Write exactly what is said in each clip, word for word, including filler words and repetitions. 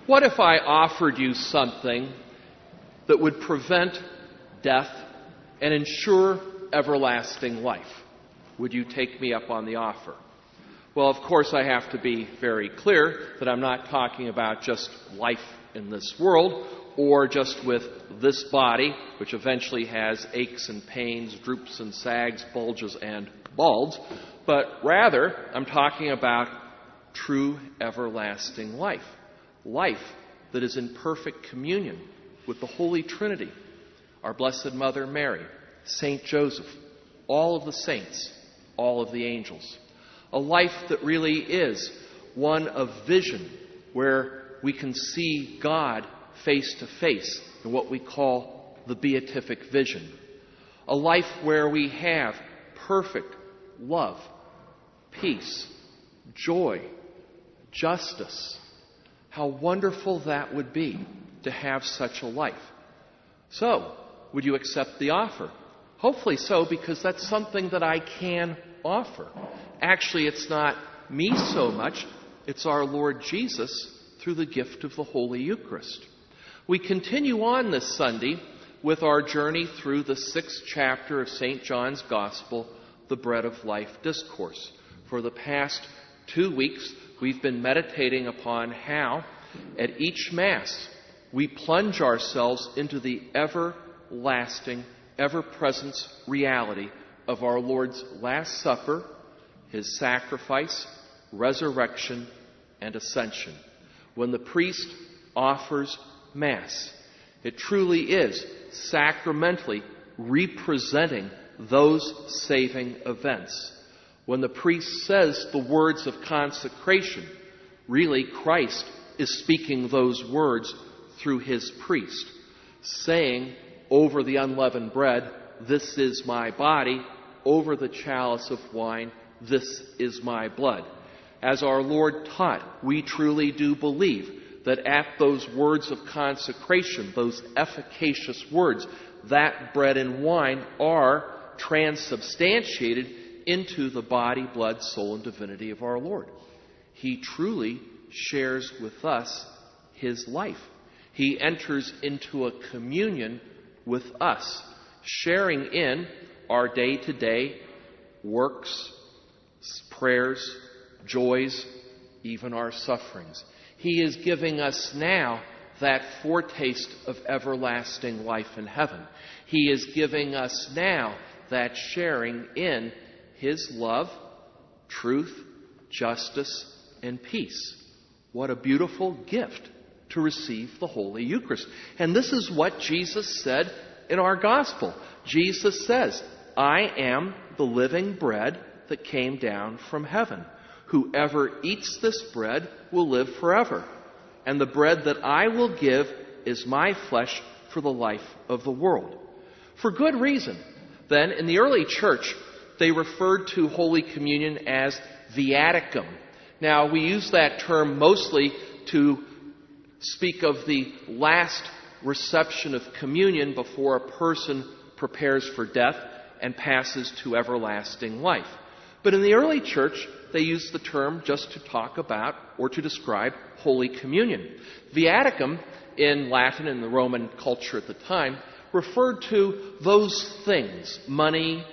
What if I offered you something that would prevent death and ensure everlasting life? Would you take me up on the offer? Well, of course, I have to be very clear that I'm not talking about just life in this world or just with this body, which eventually has aches and pains, droops and sags, bulges and balds, but rather I'm talking about true everlasting life. Life that is in perfect communion with the Holy Trinity, our Blessed Mother Mary, Saint Joseph, all of the saints, all of the angels. A life that really is one of vision, where we can see God face to face in what we call the beatific vision. A life where we have perfect love, peace, joy, justice. How wonderful that would be to have such a life. So, would you accept the offer? Hopefully so, because that's something that I can offer. Actually, it's not me so much, it's our Lord Jesus through the gift of the Holy Eucharist. We continue on this Sunday with our journey through the sixth chapter of Saint John's Gospel, the Bread of Life Discourse. For the past two weeks, we've been meditating upon how, at each Mass, we plunge ourselves into the everlasting, ever-present reality of our Lord's Last Supper, His sacrifice, resurrection, and ascension. When the priest offers Mass, it truly is sacramentally representing those saving events. When the priest says the words of consecration, really Christ is speaking those words through his priest, saying over the unleavened bread, "This is my body," over the chalice of wine, "This is my blood." As our Lord taught, we truly do believe that at those words of consecration, those efficacious words, that bread and wine are transubstantiated into the body, blood, soul, and divinity of our Lord. He truly shares with us his life. He enters into a communion with us, sharing in our day-to-day works, prayers, joys, even our sufferings. He is giving us now that foretaste of everlasting life in heaven. He is giving us now that sharing in his love, truth, justice, and peace. What a beautiful gift to receive the Holy Eucharist. And this is what Jesus said in our gospel. Jesus says, "I am the living bread that came down from heaven. Whoever eats this bread will live forever. And the bread that I will give is my flesh for the life of the world." For good reason. Then, in the early church, they referred to Holy Communion as viaticum. Now, we use that term mostly to speak of the last reception of communion before a person prepares for death and passes to everlasting life. But in the early church, they used the term just to talk about or to describe Holy Communion. Viaticum, in Latin and the Roman culture at the time, referred to those things, money,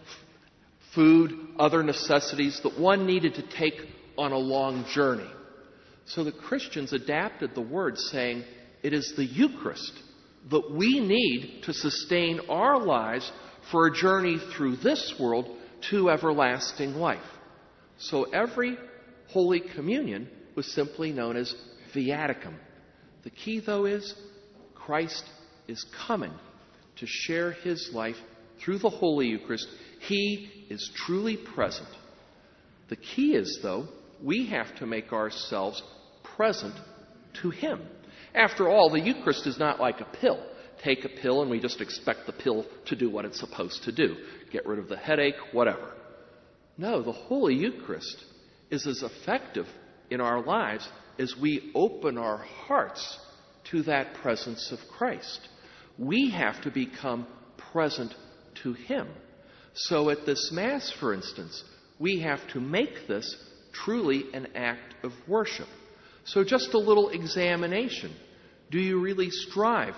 food, other necessities that one needed to take on a long journey. So the Christians adapted the word, saying, it is the Eucharist that we need to sustain our lives for a journey through this world to everlasting life. So every Holy Communion was simply known as viaticum. The key, though, is Christ is coming to share his life through the Holy Eucharist. He is truly present. The key is, though, we have to make ourselves present to him. After all, the Eucharist is not like a pill. Take a pill and we just expect the pill to do what it's supposed to do. Get rid of the headache, whatever. No, the Holy Eucharist is as effective in our lives as we open our hearts to that presence of Christ. We have to become present to him. So at this Mass, for instance, we have to make this truly an act of worship. So just a little examination. Do you really strive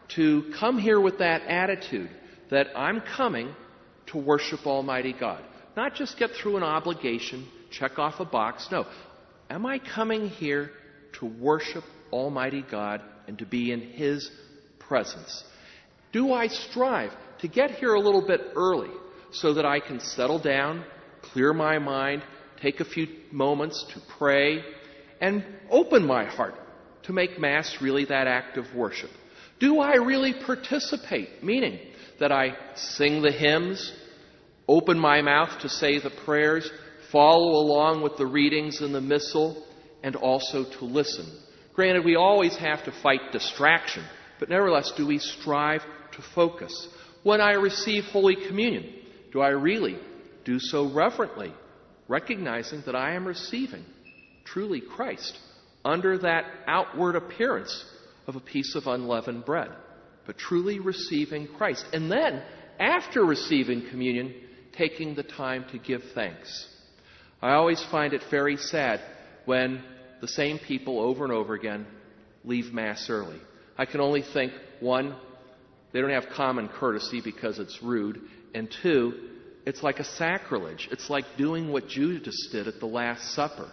to come here with that attitude that I'm coming to worship Almighty God? Not just get through an obligation, check off a box. No. Am I coming here to worship Almighty God and to be in His presence? Do I strive to get here a little bit early so that I can settle down, clear my mind, take a few moments to pray, and open my heart to make Mass really that act of worship? Do I really participate, meaning that I sing the hymns, open my mouth to say the prayers, follow along with the readings in the Missal, and also to listen? Granted, we always have to fight distraction, but nevertheless, do we strive to focus? When I receive Holy Communion, do I really do so reverently, recognizing that I am receiving truly Christ under that outward appearance of a piece of unleavened bread, but truly receiving Christ? And then, after receiving communion, taking the time to give thanks. I always find it very sad when the same people over and over again leave Mass early. I can only think, one, they don't have common courtesy because it's rude, and two, it's like a sacrilege. It's like doing what Judas did at the Last Supper.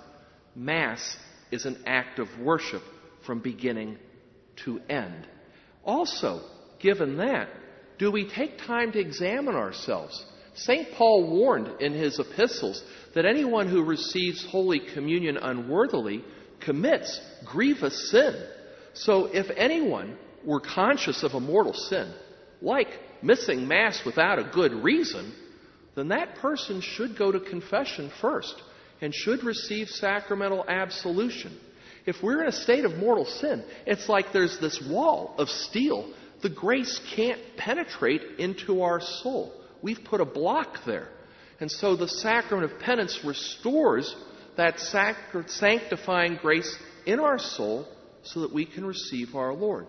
Mass is an act of worship from beginning to end. Also, given that, do we take time to examine ourselves? Saint Paul warned in his epistles that anyone who receives Holy Communion unworthily commits grievous sin. So if anyone were conscious of a mortal sin, like missing Mass without a good reason, then that person should go to confession first and should receive sacramental absolution. If we're in a state of mortal sin, it's like there's this wall of steel. The grace can't penetrate into our soul. We've put a block there. And so the sacrament of penance restores that sac- sanctifying grace in our soul so that we can receive our Lord.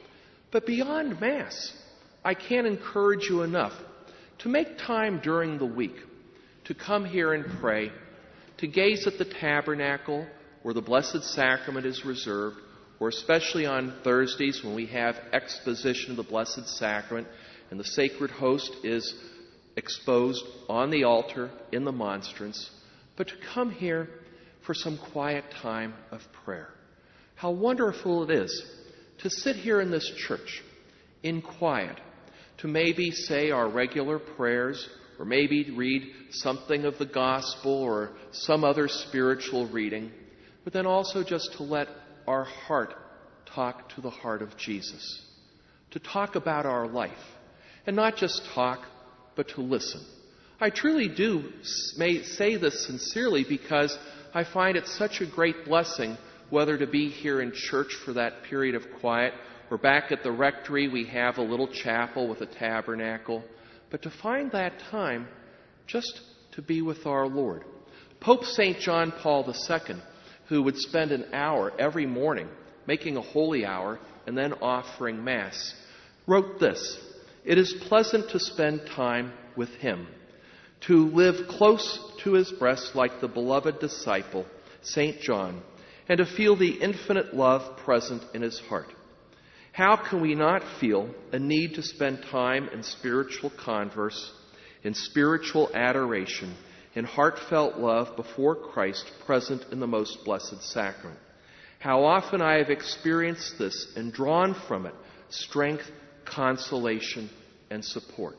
But beyond Mass, I can't encourage you enough to make time during the week to come here and pray, to gaze at the tabernacle where the Blessed Sacrament is reserved, or especially on Thursdays when we have exposition of the Blessed Sacrament and the Sacred Host is exposed on the altar in the monstrance, but to come here for some quiet time of prayer. How wonderful it is to sit here in this church in quiet, to maybe say our regular prayers, or maybe read something of the gospel or some other spiritual reading, but then also just to let our heart talk to the heart of Jesus, to talk about our life, and not just talk, but to listen. I truly do may say this sincerely because I find it such a great blessing whether to be here in church for that period of quiet, or back at the rectory we have a little chapel with a tabernacle, but to find that time just to be with our Lord. Pope Saint John Paul the Second, who would spend an hour every morning making a holy hour and then offering Mass, wrote this: "It is pleasant to spend time with Him, to live close to His breast like the beloved disciple, Saint John, and to feel the infinite love present in His heart. How can we not feel a need to spend time in spiritual converse, in spiritual adoration, in heartfelt love before Christ present in the most blessed sacrament? How often I have experienced this and drawn from it strength, consolation, and support."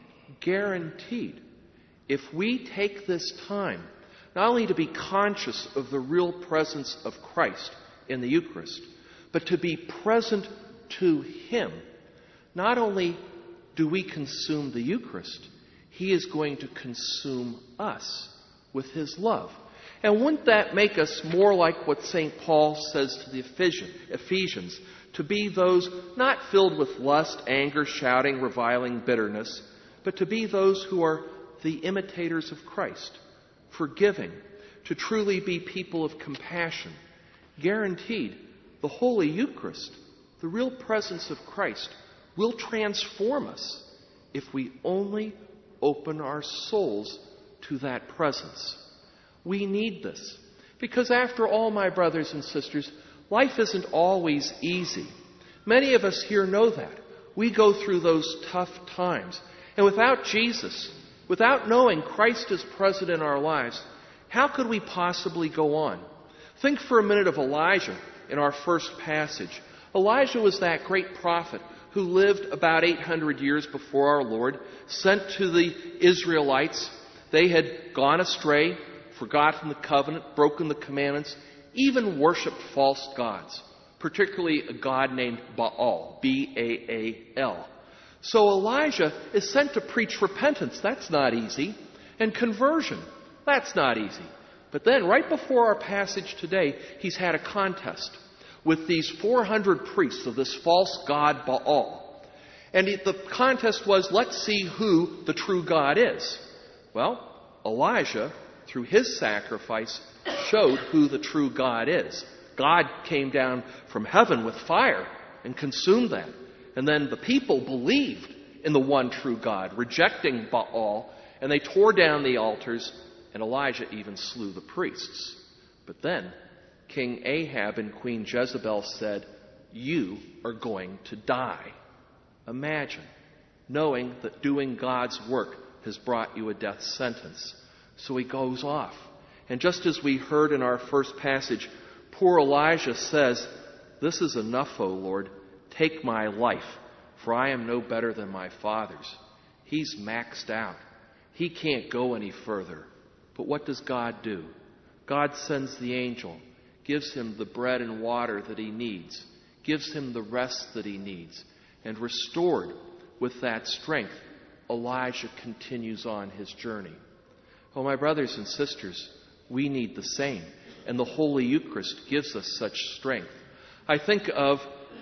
Guaranteed, if we take this time not only to be conscious of the real presence of Christ in the Eucharist, but to be present to Him, not only do we consume the Eucharist, He is going to consume us with His love. And wouldn't that make us more like what Saint Paul says to the Ephesians, to be those not filled with lust, anger, shouting, reviling, bitterness, but to be those who are the imitators of Christ, forgiving, to truly be people of compassion? Guaranteed, the Holy Eucharist, the real presence of Christ, will transform us if we only open our souls to that presence. We need this. Because after all, my brothers and sisters, life isn't always easy. Many of us here know that. We go through those tough times. And without Jesus, without knowing Christ is present in our lives, how could we possibly go on? Think for a minute of Elijah in our first passage. Elijah was that great prophet who lived about eight hundred years before our Lord, sent to the Israelites. They had gone astray, forgotten the covenant, broken the commandments, even worshipped false gods, particularly a god named Baal, B A A L. So Elijah is sent to preach repentance. That's not easy. And conversion. That's not easy. But then, right before our passage today, he's had a contest with these four hundred priests of this false god Baal. And the contest was, let's see who the true God is. Well, Elijah, through his sacrifice, showed who the true God is. God came down from heaven with fire and consumed them. And then the people believed in the one true God, rejecting Baal, and they tore down the altars, and Elijah even slew the priests. But then King Ahab and Queen Jezebel said, "You are going to die." Imagine knowing that doing God's work has brought you a death sentence. So he goes off. And just as we heard in our first passage, poor Elijah says, "This is enough, O Lord. Take my life, for I am no better than my fathers." He's maxed out. He can't go any further. But what does God do? God sends the angel, gives him the bread and water that he needs, gives him the rest that he needs, and restored with that strength, Elijah continues on his journey. Oh, my brothers and sisters, we need the same, and the Holy Eucharist gives us such strength. I think of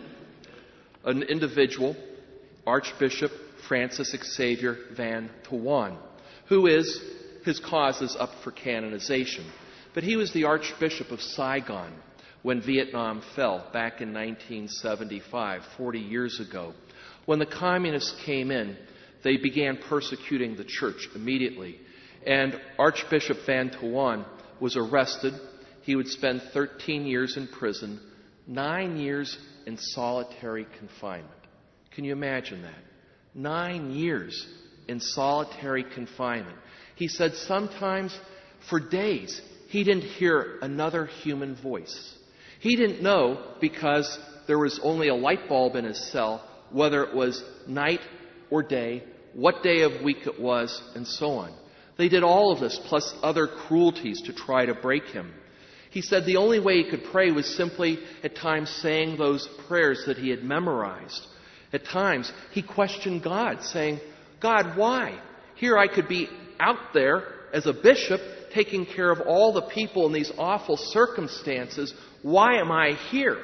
an individual, Archbishop Francis Xavier Van Tuan, who is, his cause is up for canonization. But he was the Archbishop of Saigon when Vietnam fell back in nineteen seventy-five, forty years ago. When the communists came in, they began persecuting the church immediately. And Archbishop Van Tuan was arrested. He would spend thirteen years in prison, nine years in solitary confinement. Can you imagine that? Nine years in solitary confinement. He said sometimes for days he didn't hear another human voice. He didn't know, because there was only a light bulb in his cell, whether it was night or day, what day of week it was, and so on. They did all of this, plus other cruelties to try to break him. He said the only way he could pray was simply at times saying those prayers that he had memorized. At times he questioned God, saying, "God, why? Here I could be out there as a bishop taking care of all the people in these awful circumstances. Why am I here?"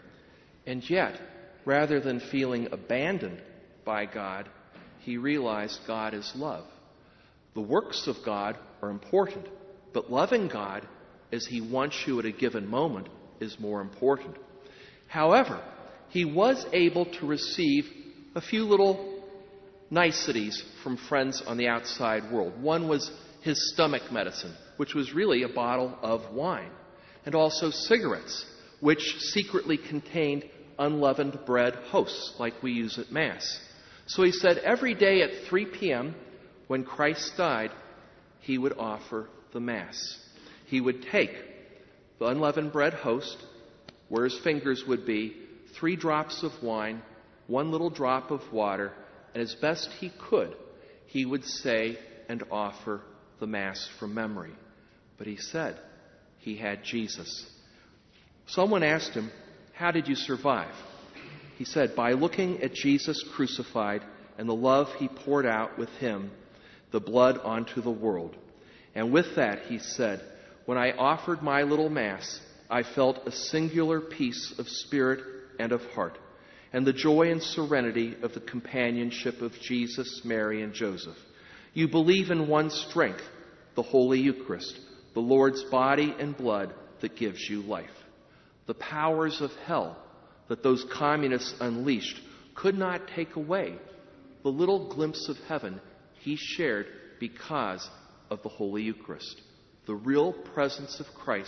And yet, rather than feeling abandoned by God, he realized God is love. The works of God are important, but loving God as he wants you at a given moment is more important. However, he was able to receive a few little niceties from friends on the outside world. One was his stomach medicine, which was really a bottle of wine, and also cigarettes, which secretly contained unleavened bread hosts like we use at Mass. So he said every day at three p.m., when Christ died, he would offer the Mass. He would take the unleavened bread host, where his fingers would be, three drops of wine, one little drop of water, and as best he could, he would say and offer the Mass from memory. But he said he had Jesus. Someone asked him, "How did you survive?" He said, "By looking at Jesus crucified and the love he poured out with him, the blood onto the world. And with that," he said, "when I offered my little Mass, I felt a singular peace of spirit and of heart, and the joy and serenity of the companionship of Jesus, Mary, and Joseph. You believe in one strength, the Holy Eucharist, the Lord's body and blood that gives you life." The powers of hell that those communists unleashed could not take away the little glimpse of heaven he shared because of the Holy Eucharist. The real presence of Christ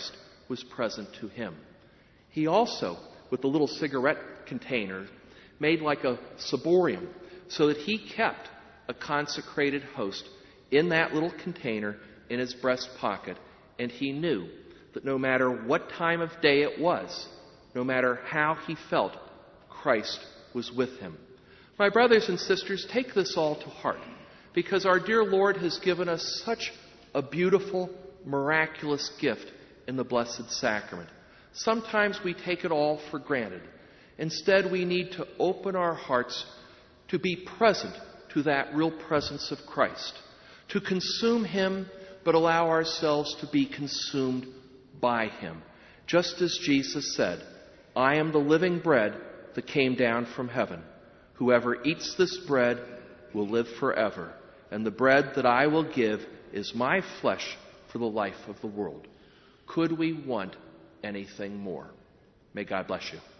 was present to him. He also, with the little cigarette container, made like a ciborium so that he kept a consecrated host in that little container in his breast pocket, and he knew that no matter what time of day it was, no matter how he felt, Christ was with him. My brothers and sisters, take this all to heart, because our dear Lord has given us such a beautiful, miraculous gift in the Blessed Sacrament. Sometimes we take it all for granted. Instead, we need to open our hearts to be present to that real presence of Christ, to consume him, but allow ourselves to be consumed by him. Just as Jesus said, I am the living bread that came down from heaven. Whoever eats this bread will live forever, and the bread that I will give is my flesh for the life of the world. Could we want anything more? May God bless you.